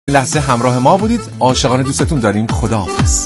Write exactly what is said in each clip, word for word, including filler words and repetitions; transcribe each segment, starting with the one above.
لحظه همراه ما بودید. عاشقانه دوستتون داریم. خداحافظ.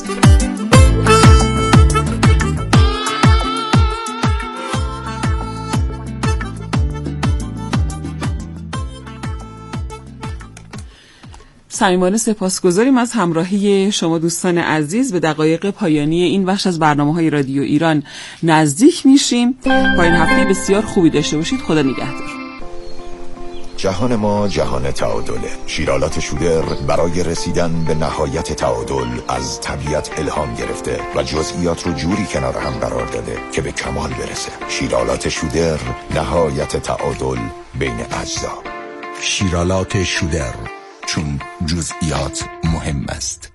صمیمانه سپاسگزاریم از همراهی شما دوستان عزیز. به دقایق پایانی این بخش از برنامه‌های رادیو ایران نزدیک میشیم. پایین هفته بسیار خوبی داشته باشید. خدا نگهدار. جهان ما جهان تعادله. شیرالات شودر برای رسیدن به نهایت تعادل از طبیعت الهام گرفته و جزئیات رو جوری کنار هم قرار داده که به کمال برسه. شیرالات شودر، نهایت تعادل بین اجزا. شیرالات شودر، چون جزئیات مهم است.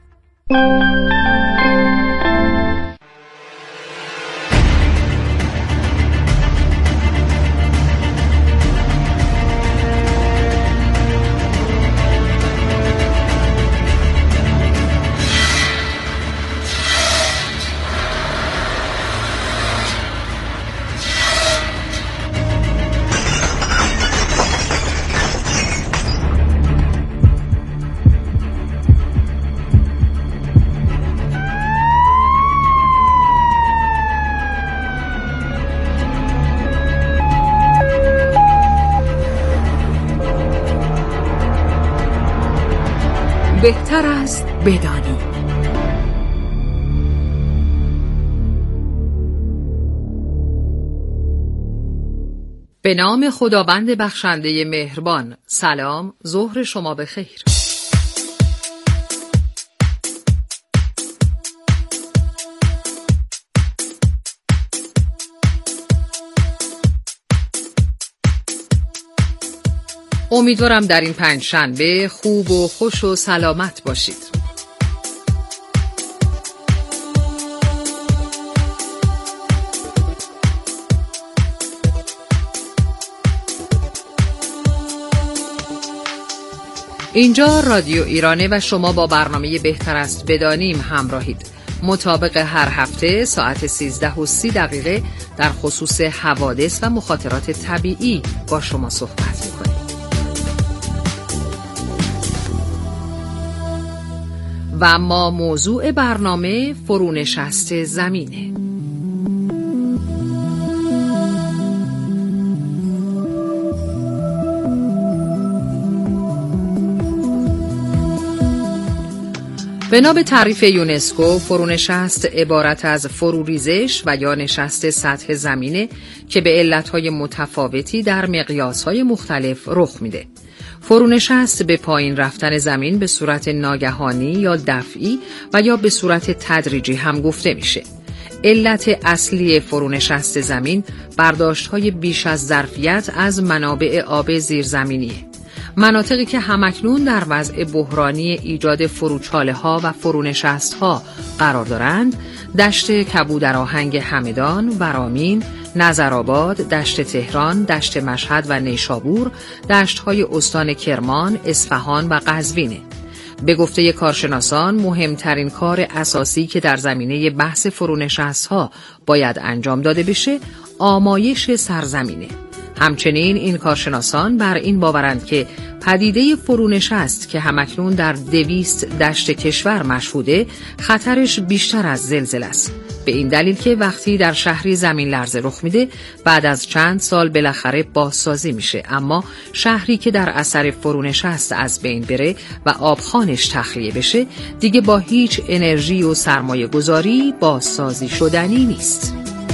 بهتر است بدانی. به نام خداوند بخشنده مهربان. سلام، ظهر شما بخیر. امیدوارم در این پنج شنبه خوب و خوش و سلامت باشید. اینجا رادیو ایرانه و شما با برنامه بهتر است بدانیم همراهید. مطابق هر هفته ساعت سیزده و سی دقیقه در خصوص حوادث و مخاطرات طبیعی با شما صحبت می‌کنیم. و اما موضوع برنامه فرونشست زمینه. بنا به تعریف یونسکو، فرونشست عبارت از فروریزش و یا نشست سطح زمینه که به علتهای متفاوتی در مقیاسهای مختلف رخ میده. فرونشست به پایین رفتن زمین به صورت ناگهانی یا دفعی و یا به صورت تدریجی هم گفته میشه. علت اصلی فرونشست زمین برداشت‌های بیش از ظرفیت از منابع آب زیرزمینیه. مناطقی که همکنون در وضع بحرانی ایجاد فروچاله‌ها و فرونشست‌ها قرار دارند، دشت کبودرآهنگ همدان، ورامین، نظرآباد، دشت تهران، دشت مشهد و نیشابور، دشت‌های استان کرمان، اصفهان و قزوینه. به گفته کارشناسان مهمترین کار اساسی که در زمینه بحث فرونشست‌ها باید انجام داده بشه، آمایش سرزمینه. همچنین این کارشناسان بر این باورند که پدیده فرونشست که همکنون در دویست دشت کشور مشهوده، خطرش بیشتر از زلزله است. به این دلیل که وقتی در شهری زمین لرزه رخ میده، بعد از چند سال بالاخره بازسازی میشه، اما شهری که در اثر فرونشست از بین بره و آبخوانش تخلیه بشه، دیگه با هیچ انرژی و سرمایه گذاری بازسازی شدنی نیست.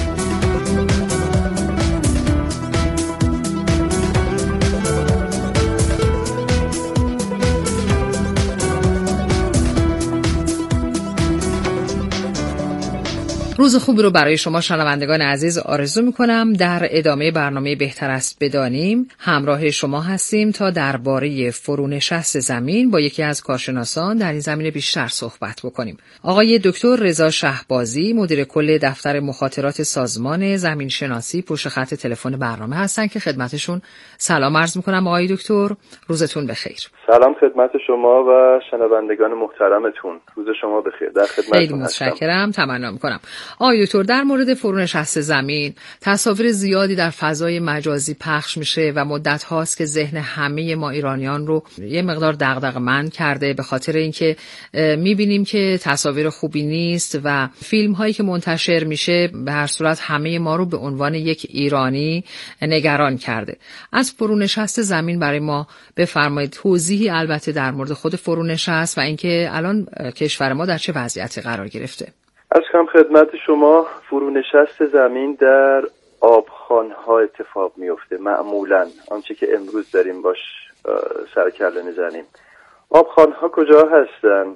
روز خوبی رو برای شما شنوندگان عزیز آرزو میکنم. در ادامه برنامه بهتر است بدانیم همراه شما هستیم تا درباره فرونشست زمین با یکی از کارشناسان در این زمینه بیشتر صحبت بکنیم. آقای دکتر رضا شهبازی، مدیر کل دفتر مخاطرات سازمان زمین شناسی، پشت خط تلفن برنامه هستن که خدمتشون سلام عرض میکنم. آقای دکتر روزتون بخیر. سلام خدمت شما و شنوندگان محترمتون. روز شما بخیر. در خدمتتون خیلی متشکرم. تمنا میکنم. آقای دکتر، در مورد فرونشست زمین تصاویر زیادی در فضای مجازی پخش میشه و مدت هاست که ذهن همه ما ایرانیان رو یه مقدار دغدغه‌مند کرده، به خاطر اینکه میبینیم که تصاویر خوبی نیست و فیلم هایی که منتشر میشه به هر صورت همه ما رو به عنوان یک ایرانی نگران کرده. از فرونشست زمین برای ما بفرمایید، توضیحی البته در مورد خود فرونشست و اینکه الان کشور ما در چه وضعیتی قرار گرفته. از کم خدمت شما، فرونشست زمین در آبخوان‌ها اتفاق میفته. معمولاً آنچه که امروز داریم باش سر کله میزنیم. آبخوان‌ها کجا هستن؟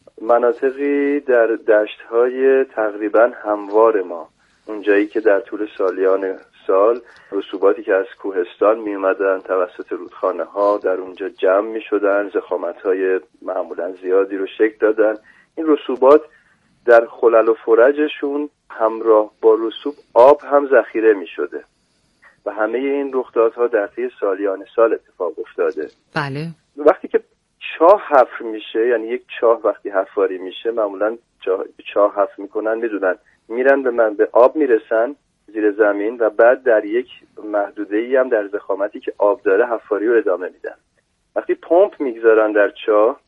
مناطقی در دشت‌های تقریباً هموار ما، اونجایی که در طول سالیان سال رسوباتی که از کوهستان می اومدن توسط رودخانه ها در اونجا جمع می شدن، ضخامت های معمولا زیادی رو شکل دادن. این رسوبات در خلل و فرجشون همراه با رسوب آب هم ذخیره می شده و همه این رخدادها در طی سالیان سال اتفاق افتاده. بله. وقتی که چاه حفر میشه، یعنی یک چاه وقتی حفاری میشه معمولا چاه, چاه حفر میکنن، میدونن میرن به من به آب میرسن زیر زمین و بعد در یک محدوده‌ای هم در ضخامتی که آب داره حفاری رو ادامه میدن. وقتی پمپ میگذارن در چاه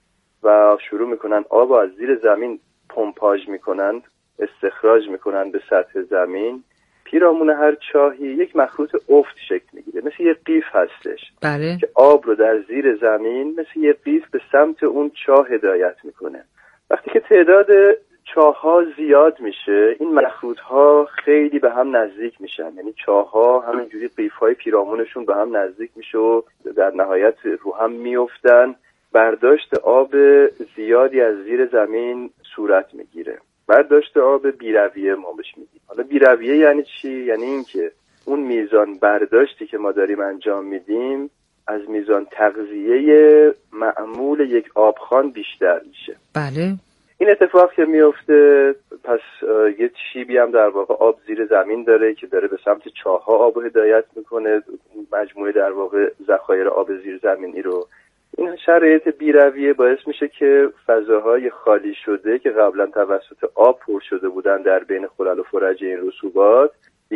و شروع میکنن آب از زیر زمین پمپاژ میکنن، استخراج میکنن به سطح زمین، پیرامون هر چاهی یک مخروط افت شکل میگیره، مثل یه قیف هستش. بله. که آب رو در زیر زمین مثل یه قیف به سمت اون چاه هدایت میکنه. وقتی که تعداد چاه ها زیاد میشه، این مخروط ها خیلی به هم نزدیک میشن، یعنی چاه ها همینجوری قیف های پیرامونشون به هم نزدیک میشه و در نهایت رو هم میافتن. برداشت آب زیادی از زیر زمین صورت میگیره. برداشت آب بی‌رویه ما بهش میگیم. حالا بی‌رویه یعنی چی؟ یعنی اینکه اون میزان برداشتی که ما داریم انجام میدیم از میزان تغذیه معمول یک آبخوان بیشتر میشه. بله. این اتفاق که میفته، پس یه شیبی هم در واقع آب زیر زمین داره که داره به سمت چاه‌ها آب هدایت میکنه، مجموعه در واقع ذخایر آب زیر زمینی رو. این شرایط بی‌رویه باعث میشه که فضاهای خالی شده که قبلا توسط آب پر شده بودن در بین خلل و فرج این رسوبات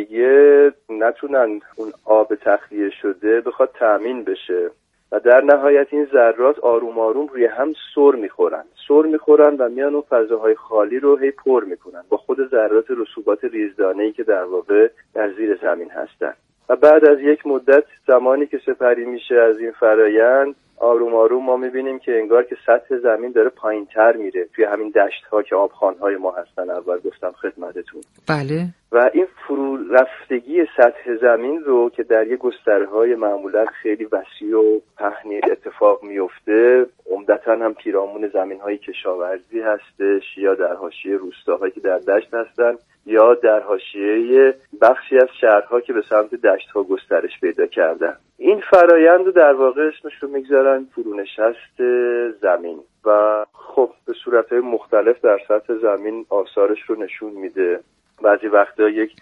دیگه نتونن اون آب تخلیه شده بخواد تأمین بشه و در نهایت این ذرات آروم آروم روی هم سر میخورن سر میخورن و میان اون فضاهای خالی رو هی پر میکنن با خود ذرات رسوبات ریزدانه‌ای که در واقع در زیر زمین هستن. و بعد از یک مدت زمانی که سپری میشه از این فرایند، آروم آروم ما میبینیم که انگار که سطح زمین داره پایین تر میره توی همین دشت ها که آبخوان‌های ما هستن. اول گفتم خدمتتون. بله. و این فرو رفتگی سطح زمین رو که در یک گسترهای معمولا خیلی وسیع و پهنی اتفاق میفته، عمدتاً هم پیرامون زمین‌های کشاورزی هستش یا در حاشیه روستاهایی که در دشت هستن یا در حاشیه بخشی از شهرها که به سمت دشت‌ها گسترش پیدا کردن. این فرایند رو در واقع اسمش رو میگذارن فرونشست زمین و خب به صورت‌های مختلف در سطح زمین آثارش رو نشون میده. بعضی وقتا یک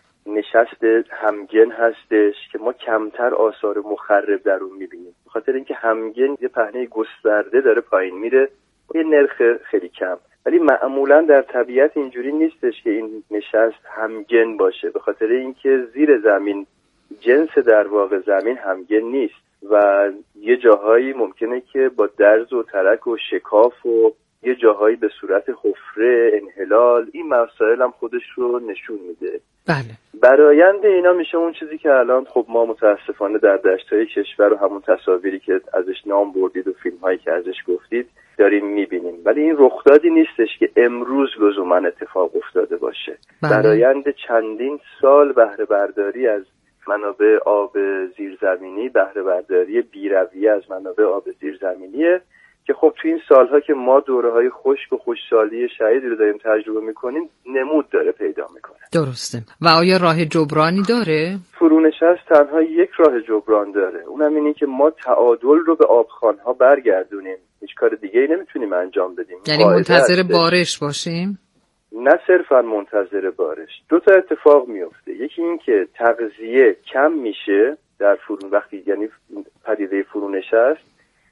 نشست همگن هستش که ما کمتر آثار مخرب در اون میبینیم، به خاطر اینکه همگن یه پهنه گسترده داره پایین میره و یه نرخ خیلی کم. ولی معمولا در طبیعت اینجوری نیستش که این نشست همگن باشه، به خاطر اینکه زیر زمین جنس در واقع زمین همگن نیست و یه جاهایی ممکنه که با درز و ترک و شکاف و یه جاهایی به صورت حفره، انحلال، این مسائل هم خودش رو نشون میده. بله. برآیند اینا میشه اون چیزی که الان خب ما متاسفانه در دشت‌های کشور و همون تصاویری که ازش نام بردید و فیلم‌هایی که ازش گفتید داریم میبینیم. ولی این رخدادی نیستش که امروز لزوما اتفاق افتاده باشه. بله. برآیند چندین سال بهره برداری از منابع آب زیرزمینی، بهره برداری بی‌رویه از منابع آب زیرزمینیه که خب تو این سالها که ما دوره‌های خشک و خوشسالی شدیدی رو داریم تجربه می‌کنیم نمود داره پیدا می‌کنه. درسته. و آیا راه جبرانی داره؟ فرونشست تنها یک راه جبران داره، اونم اینه که ما تعادل رو به آبخوان‌ها برگردونیم. هیچ کار دیگه‌ای نمیتونیم انجام بدیم. یعنی منتظر بارش باشیم؟ نه صرفاً منتظر بارش. دو تا اتفاق میفته. یکی این که تغذیه کم میشه در فرون وقتی یعنی پدیده فرونشست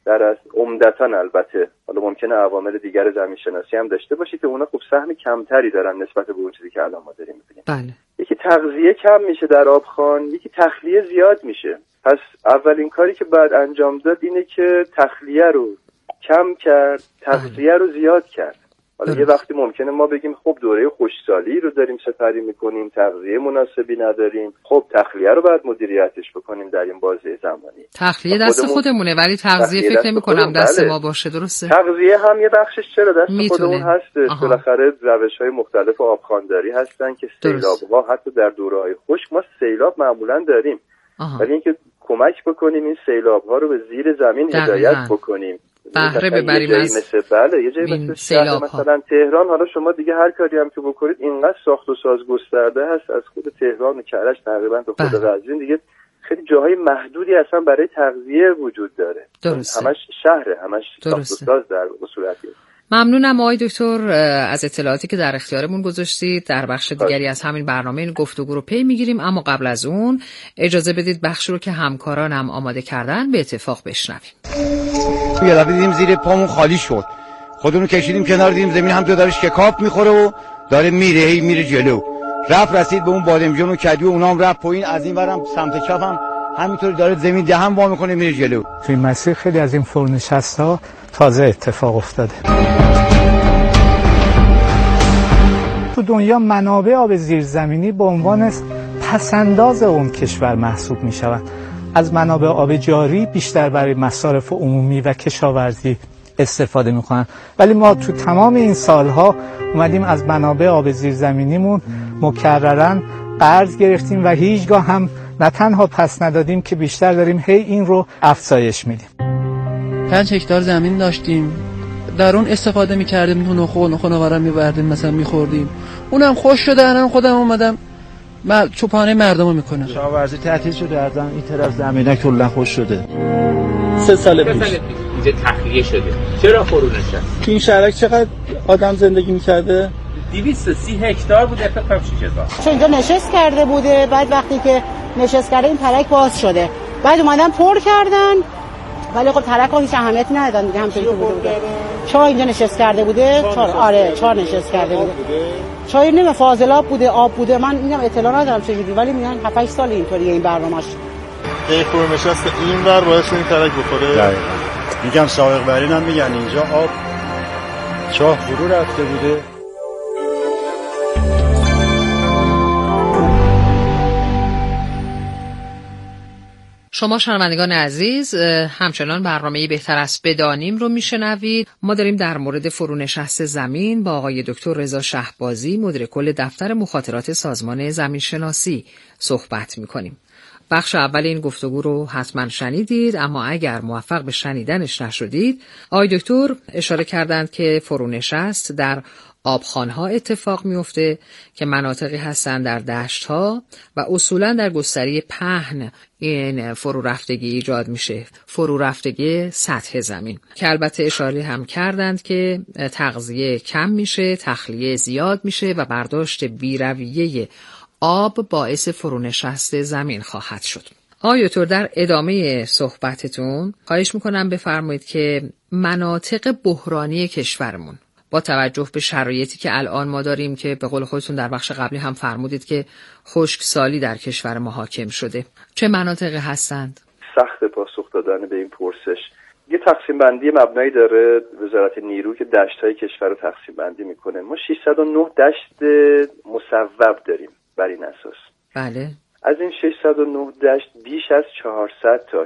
در است. عمدتاً البته حالا ممکنه عوامل دیگر زمین شناسی هم داشته باشه که اونا خوب سهم کمتری دارن نسبت به اون چیزی که الان ما داریم می‌بینیم. بله. یکی تغذیه کم میشه در آبخوان، یکی تخلیه زیاد میشه. پس اولین کاری که باید انجام داد اینه که تخلیه رو کم کرد، تغذیه رو زیاد کرد. حالا یه وقتی ممکنه ما بگیم خب دوره خشکسالی رو داریم سپری میکنیم، تغذیه مناسبی نداریم، خب تخلیه رو باید مدیریتش بکنیم در این بازه زمانی. تخلیه دست خودمونه ولی تغذیه فکر نمی کنم دست بله. ما باشه. درسته؟ تغذیه هم یه بخشش چرا دست میتونه. خودمون هستش. بالاخره روش‌های مختلف آبخوانداری هستن که سیلاب‌ها حتی در دوره‌های خشک ما سیلاب معمولاً داریم. ولی اینکه کمک بکنیم این سیلاب‌ها رو به زیر زمین هدایت بکنیم. بهره ببریم از مثل بله یه جایی مثل شهر مثلا تهران. حالا شما دیگه هر کاری هم که بکنید اینقدر ساخت و ساز گسترده هست از خود تهران و کرج تقریبا تا خود قزوین دیگه خیلی جاهای محدودی اصلا برای تغذیه وجود داره. درسته. همش شهره، همش ساخت و ساز در صورتی. ممنونم آقای دکتر از اطلاعاتی که در اختیارمون گذاشتید. در بخش دیگری از همین برنامه این گفتگو رو پی میگیریم، اما قبل از اون اجازه بدید بخش رو که همکارانم آماده کردن به اتفاق بشنویم. یه دفعه دیدیم زیر پامون خالی شد، خودمون کشیدیم کنار، دیدیم زمین هم داره شکاف میخوره و داره میره هی میره جلو. رفت رسید به اون بادمجان و کدو، اونام رفت پایین، از این ورم سمت چپ هم همینطوری داره زمین دهن وا میکنه میره جلو. توی مسیر خیلی از این فرونشست‌ها تازه اتفاق افتاده. تو دنیا منابع آب زیرزمینی به عنوان پسنداز اون کشور محسوب میشوند. از منابع آب جاری بیشتر برای مصارف عمومی و کشاورزی استفاده میکنن، ولی ما تو تمام این سالها اومدیم از منابع آب زیرزمینیمون مکرراً قرض گرفتیم و هیچگاه هم نه تنها پس ندادیم که بیشتر داریم هی این رو افزایش میدیم. پنج هکتار زمین داشتیم، در اون استفاده میکردیم، تو نخو نخو نوارم میبردیم مثلا میخوردیم، اونم خوش شده. الان خودم اومدم من چوپانه مردمو میکنم. کشاورزی تعطیل شده، از این طرف زمینه کلا خوش شده. سه سال پیش اینجا تخلیه شده. چرا فرو نشست؟ تو این شهرک چقدر آدم زندگی میکرده؟ دویست و سی هکتار بوده فکر کنم شش هزار. چون اینجا نشست کرده بوده، بعد وقتی که نشست کرده این ترک باز شده، بعد اومدن پر کردن، ولی خب ترک هیچ اهمیتی ندادن دیگه. همونطوری که بوده بوده. چای اینجا نشست کرده بوده، چای آره چای نشست کرده بوده. چای نمی فاضلاب بوده، آب بوده. من اینم اطلاع ندارم چجوری، ولی میگن هفت هشت سال اینطوریه این برنامه‌اش. یک فرو نشست این ور باعث این ترک بخوره. دقیقاً. میگم سابق برین هم میگن اینجا آب چاه فرو رفته بوده. شما شنوندگان عزیز همچنان برنامه بهتر است بدانیم رو میشنوید. ما داریم در مورد فرونشست زمین با آقای دکتر رضا شهبازی مدیر کل دفتر مخاطرات سازمان زمین شناسی صحبت میکنیم. بخش اول این گفتگو رو حتما شنیدید، اما اگر موفق به شنیدنش نشدید، آقای دکتر اشاره کردند که فرونشست در آبخوان‌ها اتفاق میفته که مناطقی هستند در دشت‌ها و اصولاً در گستری پهن این فرو رفتگی ایجاد میشه، فرو رفتگی سطح زمین، که البته اشاره هم کردند که تغذیه کم میشه، تخلیه زیاد میشه و برداشت بی‌رویه آب باعث فرونشست زمین خواهد شد. آقای دکتر در ادامه صحبتتون خواهش میکنم بفرمایید که مناطق بحرانی کشورمون با توجه به شرایطی که الان ما داریم که به قول خودتون در بخش قبلی هم فرمودید که خشکسالی در کشور ما حاکم شده، چه مناطقی هستند؟ سخت پاسخ دادن به این پرسش. یه تقسیم بندی مبنایی داره وزارت نیرو که دشت‌های کشور رو تقسیم بندی میکنه. ما ششصد و نه دشت مصوب داریم بر این اساس. بله. از این ششصد و نه دشت بیش از چهارصد تاش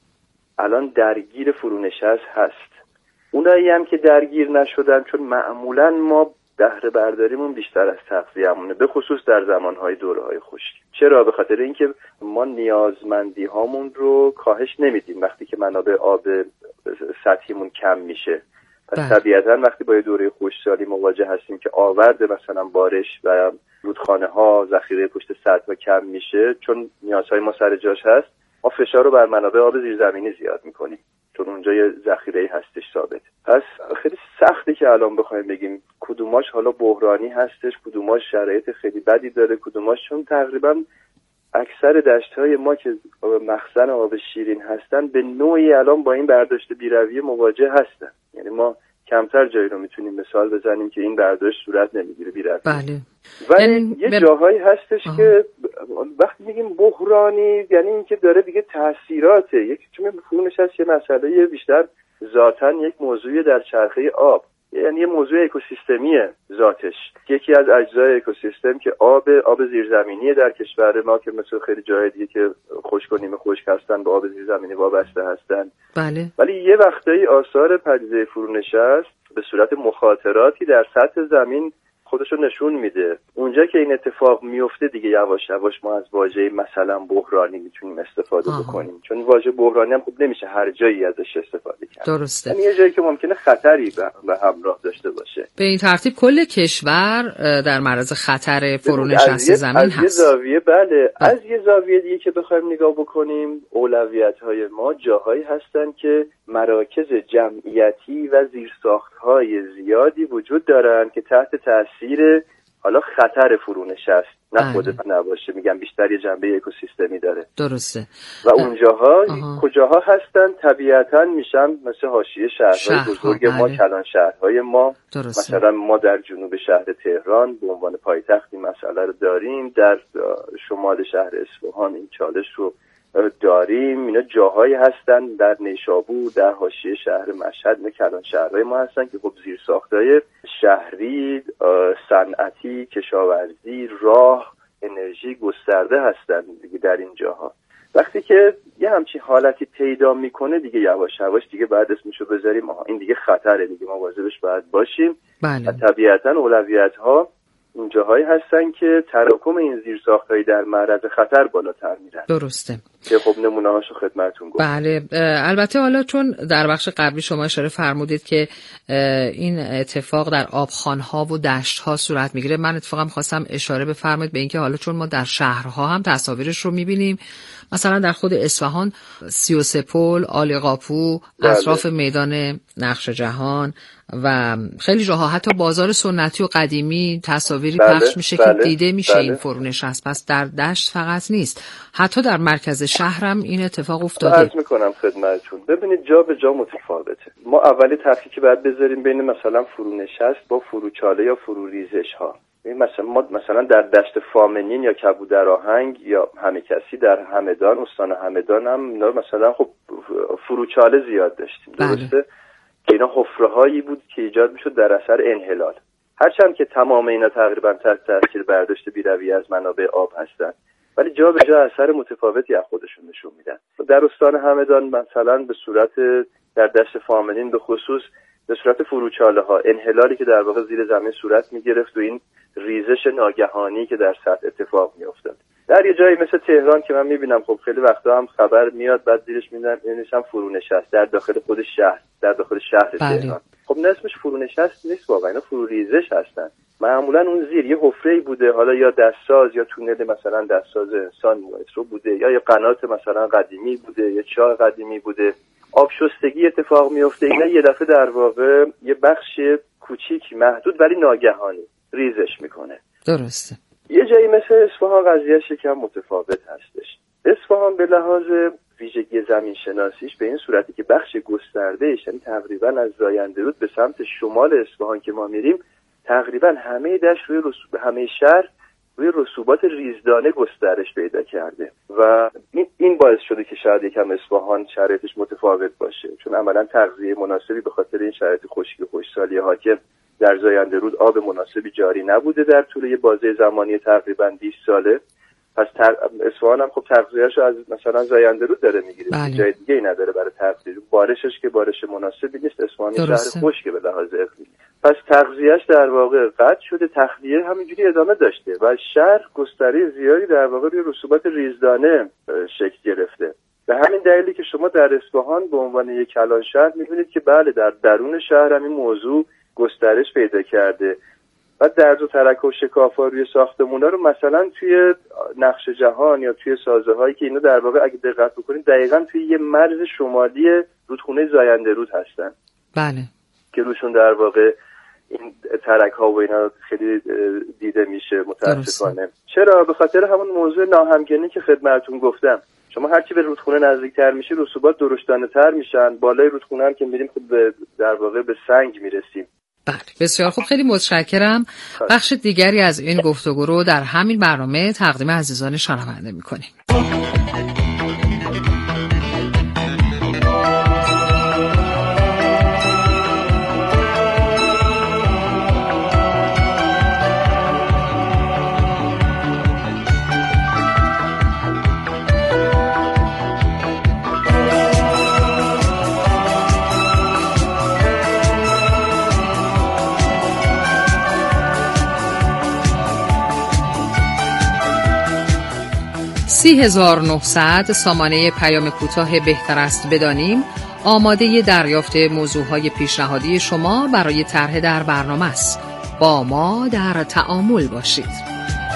الان درگیر فرونشست هست. اونایی هم که درگیر نشدن چون معمولا ما بهره برداریمون بیشتر از تغذیه‌مونه، به خصوص در زمانهای دوره‌های خشک. چرا؟ به خاطر اینکه ما نیازمندی هامون رو کاهش نمیدیم وقتی که منابع آب سطحیمون کم میشه. پس طبیعتاً وقتی با دوره خشکسالی مواجه هستیم که آورد مثلا بارش و رودخانه ها ذخیره پشت سطح کم میشه، چون نیازهای ما سر جاش هست، ما فشار رو بر منابع آب زیرزمینی زیاد میکنیم چون اونجا یه ذخیره هستش ثابت. پس خیلی سخته که الان بخوایم بگیم کدوماش حالا بحرانی هستش، کدوماش شرایط خیلی بدی داره، کدوماش چون تقریبا اکثر دشت‌های ما که مخزن آب شیرین هستن به نوعی الان با این برداشت بی‌رویه مواجه هستن. یعنی ما کمتر جایی رو میتونیم مثال بزنیم که این برداشت صورت نمیگیره بی‌رویه. بله. ولی یعنی یه ب... جاهایی هستش آه. که وقتی میگیم بحرانی یعنی اینکه داره دیگه تاثیراته. یک چون مفهومش هست یه مسئله بیشتر ذاتاً یک موضوع در چرخه آب، یعنی یه موضوع اکوسیستمیه ذاتش. یکی از اجزای اکوسیستم که آب آب زیرزمینی در کشور ما که مثل خیلی جای دیگه که خشک و نیمه خشک هستن به آب زیرزمینی وابسته هستن. بله. ولی یه وقتایی آثار پدیده فرونشست به صورت مخاطراتی در سطح زمین خودشو نشون میده. اونجا که این اتفاق میفته دیگه یواش یواش ما از واژه مثلا بحرانی میتونیم استفاده آه. بکنیم، چون واژه بحرانی هم خوب نمیشه هر جایی ازش استفاده کرد. درسته. یعنی یه جایی که ممکنه خطری به همراه داشته باشه. به این ترتیب کل کشور در معرض خطر فرونشست زمین از هست. یه زاویه بله، بله، از یه زاویه دیگه که بخوایم نگاه بکنیم اولویت‌های ما جاهایی هستن که مراکز جمعیتی و زیرساخت‌های زیادی وجود دارن که تحت تاثیر حالا خطر فرونشست نه خود نباشه، میگم بیشتر یه جنبه اکوسیستمی داره. درسته. و اونجاها کجاها هستن؟ طبیعتاً میشن مثل حاشیه شهرهای شهر بزرگ ما، بله. کلان شهرهای ما. درسته. مثلا ما در جنوب شهر تهران به عنوان پایتخت این مسئله رو داریم، در شمال شهر اصفهان این چالش رو داریم. اینا جاهایی هستن در نیشابور، در حاشیه شهر مشهد، نه کلان شهرهای ما هستن که خب زیرساخت‌های شهری، صنعتی، کشاورزی، راه، انرژی گسترده هستن دیگه در این جاها. وقتی که یه همچین حالتی پیدا میکنه دیگه یواش یواش دیگه بعد اسمشو بذاریم آها این دیگه خطره، دیگه مواظبش باید باشیم. بله. و طبیعتاً اولویت‌ها اون جاهایی هستن که تراکم این زیرساخت‌های در معرض خطر بالاتر میرن. درسته. که خب نمونه‌هاشو خدمتتون گفتم. بله. البته حالا چون در بخش قبلی شما اشاره فرمودید که این اتفاق در آبخوان‌ها و دشت‌ها صورت میگیره، من اتفاقا خواستم اشاره بفرمایید به اینکه حالا چون ما در شهرها هم تصاویرش رو میبینیم، مثلا در خود اصفهان سی و سه پل، آلیقاپو، بله. اطراف میدان نقش جهان و خیلی جاها حتی بازار سنتی و قدیمی تصاویری بله. پخش میشه بله. که دیده میشه بله. این فرونشست. پس در دشت فقط نیست، حتی در مرکز شهرم این اتفاق افتاده. عرض میکنم خدمتتون، ببینید جا به جا متفاوته. ما اولی تفکیکی باید بذاریم بین مثلا فرونشست با فروچاله یا فروریزش ها. مثلا ما مثلا در دشت فامنین یا کبودر آهنگ یا همه کسی در همدان، استان همدان هم مثلا خب فروچاله زیاد داشتیم. بله. درسته که اینا حفره‌هایی بود که ایجاد میشد در اثر انحلال. هرچند که تمام اینا تقریبا تحت تاثیر برداشت بی‌رویه از منابع آب هستن، ولی جا به جا اثر متفاوتی از خودشون نشون میدن. در استان همدان مثلا به صورت در دشت فامنین به خصوص به صورت فروچاله ها انحلالی که در واقع زیر زمین صورت میگرفت و این ریزش ناگهانی که در سطح اتفاق میافتاد. در یه جایی مثل تهران که من میبینم خب خیلی وقتا هم خبر میاد بعد زیرش می‌نویسن فرونشست در داخل خود شهر، در داخل شهر بله. تهران. خب نه اسمش فرونشست نیست واقعا، اینا فروریزش هستن. معمولا اون زیر یه حفره‌ای بوده، حالا یا دستساز یا تونل مثلا دستساز انسان مترو بوده، یا یه قنات مثلا قدیمی بوده، یا چاه قدیمی بوده. آب شستگی اتفاق میفته، اینا یه دفعه در واقع یه بخش کوچیک محدود ولی ناگهانی ریزش میکنه. درسته. یه جایی مثل اصفهان قضیه‌اش یکم متفاوت هستش. اصفهان به لحاظ ویژگی زمین شناسیش به این صورتی که بخش گسترده‌اش یعنی تقریبا از زاینده‌رود به سمت شمال اصفهان که ما میریم تقریبا همه دشت روی رسوب همه شهر روی رسوبات ریزدانه گسترش پیدا کرده و این این باعث شده که شاید یکم اصفهان شرایطش متفاوت باشه، چون عملاً تغذیه مناسبی به خاطر این شرایط خشکی و خشکسالی حاکم در زاینده‌رود آب مناسبی جاری نبوده در طول یه بازه زمانی تقریبا بیست ساله. پس تر... اصفهان هم خب تغذیه‌اشو از مثلا زاینده‌رود داره میگیره، بله. جای دیگه ای نداره برای تغذیه. بارشش که بارش مناسبی نیست، اصفهان شهر خشکه به لحاظ اقلیمی. پس تغذیه‌اش در واقع قطع شده، تخلیه همینجوری ادامه داشته و شهر گستره زیادی در واقع روی رسوبات ریزدانه شکل گرفته. به همین دلیلی که شما در اصفهان به عنوان یک کلان شهر می‌بینید که بله در درون شهر هم این موضوع گسترش پیدا کرده و درز و ترک و شکاف‌ها روی ساختمونا رو مثلا توی نقش جهان یا توی سازه‌هایی که اینا در واقع اگه دقت بکنید دقیقاً توی یه مرز شمالی رودخونه زاینده‌رود هستن. بله. که روشون در واقع این ترک ها و اینا خیلی دیده میشه متاسفانه. چرا؟ به خاطر همون موضوع ناهمگنی که خدمتتون گفتم. شما هرچی به رودخونه نزدیکتر میشه رسوبات درشتانه تر میشن، بالای رودخونه هم که میریم خب در واقع به سنگ میرسیم. بله بسیار خوب، خیلی متشکرم. بخش دیگری از این گفتگو رو در همین برنامه تقدیم عزیزان شنونده میکنیم. سی هزار و نهصد سامانه پیام کوتاه بهتر است بدانیم آماده دریافت موضوعهای پیشنهادی شما برای طرح در برنامه است. با ما در تعامل باشید.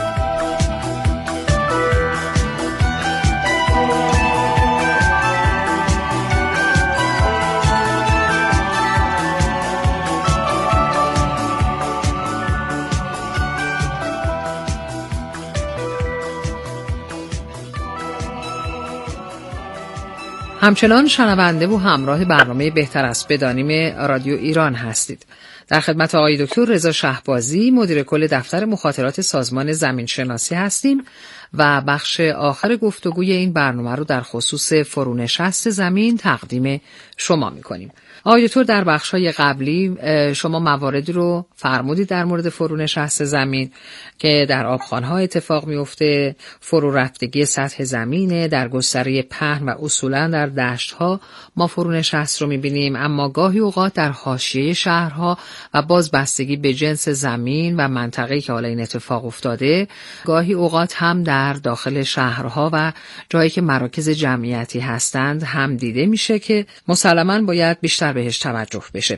همچنان شنونده و همراه برنامه بهتر است بدانیم رادیو ایران هستید. در خدمت آقای دکتر رضا شهبازی مدیر کل دفتر مخاطرات سازمان زمین شناسی هستیم و بخش آخر گفتگوی این برنامه رو در خصوص فرونشست زمین تقدیم شما می‌کنیم. آقای دکتر در بخش‌های قبلی شما مواردی رو فرمودید در مورد فرونشست زمین که در آبخوان‌ها اتفاق میفته، فرو رفتگی سطح زمینه، در گستره پهن و اصولاً در دشت‌ها ما فرونشست رو می‌بینیم، اما گاهی اوقات در حاشیه شهرها و باز بستگی به جنس زمین و منطقه‌ای که حالا این اتفاق افتاده، گاهی اوقات هم در داخل شهرها و جایی که مراکز جمعیتی هستند هم دیده میشه که مسلماً باید بیشتر بهش توجه بشه.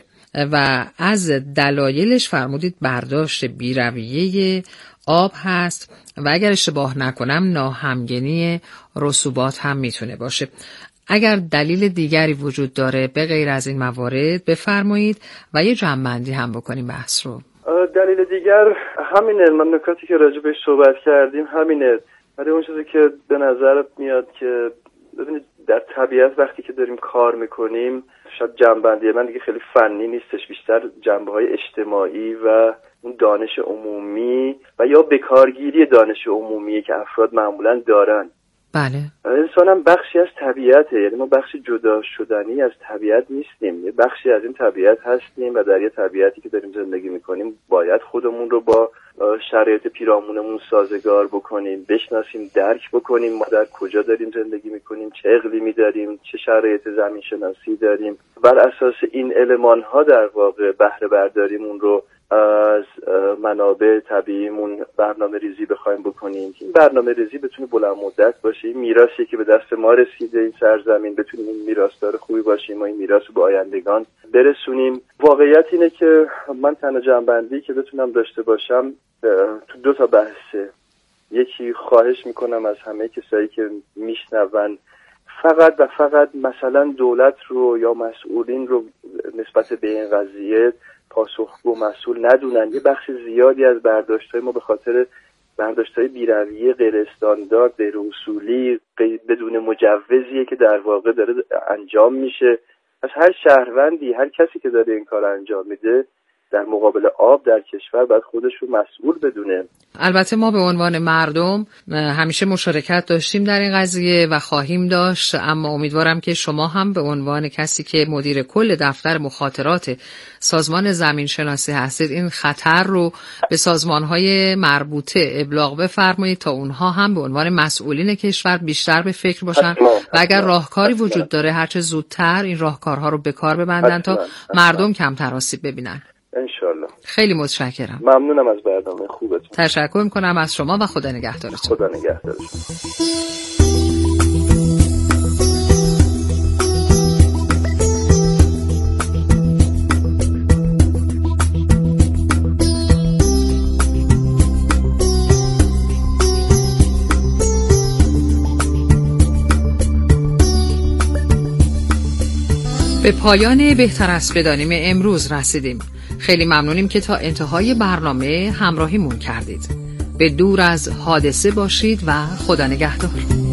و از دلایلش فرمودید برداشت بی‌رویه آب هست و اگر اشتباه نکنم ناهمگنی رسوبات هم میتونه باشه. اگر دلیل دیگری وجود داره به غیر از این موارد بفرمایید و یه جمع‌بندی هم بکنیم بحث رو. دلیل دیگر همینه، من نکاتی که راجع بهش صحبت کردیم همینه. ولی اون چیزی که به نظر میاد که ببینید در طبیعت وقتی که داریم کار میکنیم شاید جنبندی من دیگه خیلی فنی نیستش، بیشتر جنبه‌های اجتماعی و اون دانش عمومی و یا بکارگیری دانش عمومی که افراد معمولاً دارن. بله. انسان هم بخشی از طبیعته، یعنی ما بخشی جدا شدنی از طبیعت نیستیم، یه بخشی از این طبیعت هستیم و در یه طبیعتی که داریم زندگی میکنیم باید خودمون رو با شرایط پیرامونمون سازگار بکنیم، بشناسیم، درک بکنیم ما در کجا داریم زندگی میکنیم، چه اقلیمی داریم، چه شرایط زمین شناسی داریم. بر اساس این المان ها در واقع بهره برداریمون رو از منابع طبیعیمون برنامه ریزی بخوایم بکنیم که این برنامه ریزی بتونه بلند مدت باشه، این میراثی که به دست ما رسیده این سرزمین بتونیم این میراثدار خوبی باشیم و این میراث رو به آیندگان برسونیم. واقعیت اینه که من تنها جنبندی که بتونم داشته باشم تو دو تا بحثه. یکی خواهش میکنم از همه کسایی که میشنون فقط و فقط مثلا دولت رو یا مسئولین رو نسبت به این قضیه پاسخگو مسئول ندونن. یه بخش زیادی از برداشت‌های ما به خاطر برداشت‌های بی‌رویه، غیر استاندارد، غیر اصولی، بدون مجوزیه که در واقع داره انجام میشه. از هر شهروندی، هر کسی که داره این کار انجام میده در مقابل آب در کشور باید خودش رو مسئول بدونه. البته ما به عنوان مردم همیشه مشارکت داشتیم در این قضیه و خواهیم داشت، اما امیدوارم که شما هم به عنوان کسی که مدیر کل دفتر مخاطرات سازمان زمین شناسی هستید این خطر رو به سازمان‌های مربوطه ابلاغ بفرمایید تا اونها هم به عنوان مسئولین کشور بیشتر به فکر باشن و اگر راهکاری وجود داره هرچه زودتر این راهکارها رو به کار ببندن تا مردم کمتر آسیب ببینن. انشالله. خیلی متشکرم. ممنونم از برنامه خوبتون. تشکر میکنم از شما و خدا نگهدارتون. خدا نگهدارتون. به پایان بهتر است بدانیم امروز رسیدیم. خیلی ممنونیم که تا انتهای برنامه همراهیمون کردید. به دور از حادثه باشید و خدا نگهدار.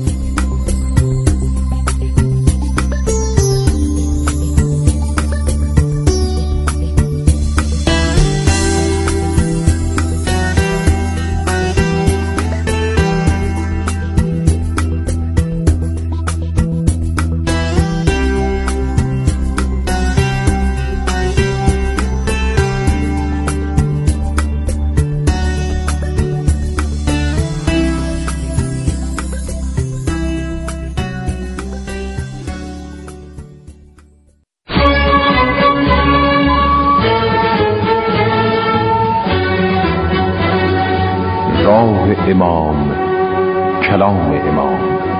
امام، کلام امام.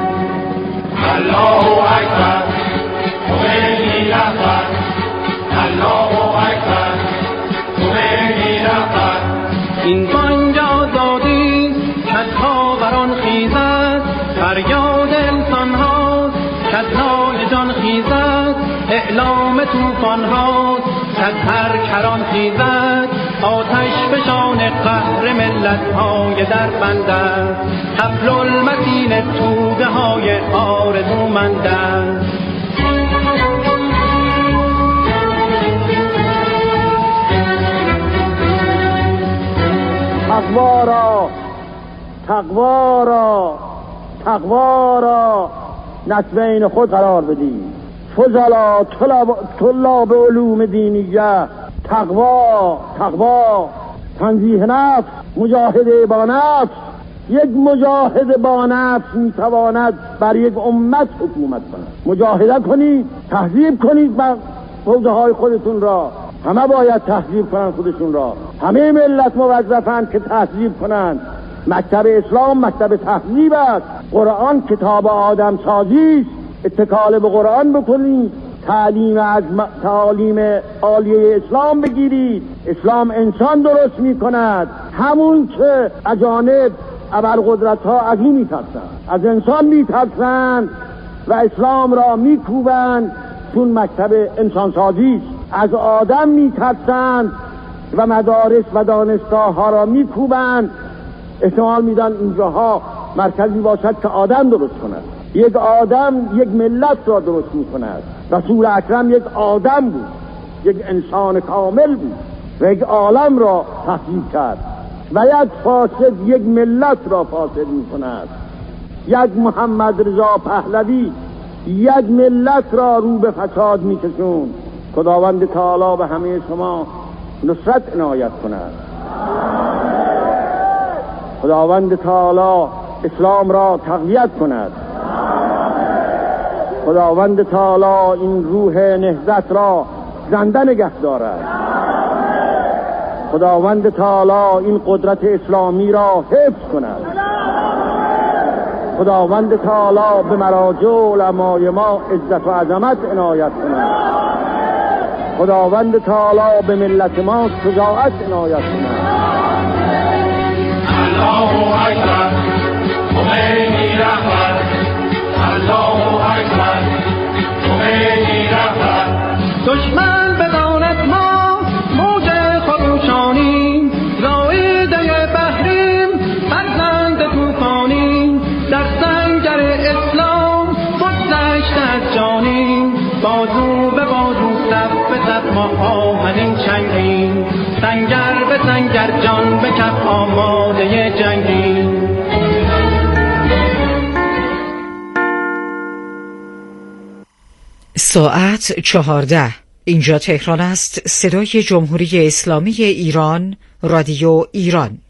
الله اکبر، خمینی رهبر. الله اکبر، خمینی رهبر. این بانگ آزادی کز خاوران خیزد، فریاد انسان هاست کز نای جان خیزد، اعلام طوفان هاست کز هر کران خیزد، آتش فشان قهر ملت های در بند است، حبل المتین توده های آرزومند است. تقوا را تقوا را تقوا را نسبین خود قرار بدید. فضلا طلاب, طلاب علوم دینیه، تقوا تقوا تنزیه نفس، مجاهده با نفس. یک مجاهد با نفس میتواند بر یک امت حکومت کند. مجاهده کنید، تهذیب کنید بر حوزه های خودتون را. همه باید تهذیب کنند خودشون را. همه ملت موظفند که تهذیب کنند. مکتب اسلام مکتب تهذیب است. قرآن کتاب آدم سازی است. اتکال به قرآن بکنید، تعلیم از تعالیم عالیه اسلام بگیرید. اسلام انسان درست می کند، همون که اجانب ابرقدرت ها از این می ترسند، از انسان می ترسند و اسلام را می کوبند، چون مکتب انسان سازی است. از آدم می ترسند و مدارس و دانشگاه ها را می کوبند. احتمال می دن اینجاها مرکزی باشد که آدم درست کند. یک آدم یک ملت را درست می کند. رسول اکرم یک آدم بود، یک انسان کامل بود و یک عالم را تهذیب کرد. و یک فاسد یک ملت را فاسد می کند. یک محمد رضا پهلوی یک ملت را رو به فساد می کشوند. خداوند تعالی به همه شما نصرت عنایت کند. خداوند تعالی اسلام را تقویت کند. خداوند تعالی این روح نهضت را زنده نگه دارد. خداوند تعالی این قدرت اسلامی را حفظ کند. خداوند تعالی به مراجع علمای ما عزت و عظمت عنایت کند. خداوند تعالی به ملت ما شجاعت عنایت کند. الله اکبر، خمینی رهبر. الله اکبر، خمینی رهبر. دشمن بداند ما موج خروشانیم، زایده بحریم، فرزند طوفانیم، در سنگر اسلام بگذشته از جانیم، بازو به بازو صف به صف ما آمدیم چنگیم، سنگر به سنگر جان به کف آماده جنگیم. ساعت چهارده. اینجا تهران است. صدای جمهوری اسلامی ایران، رادیو ایران.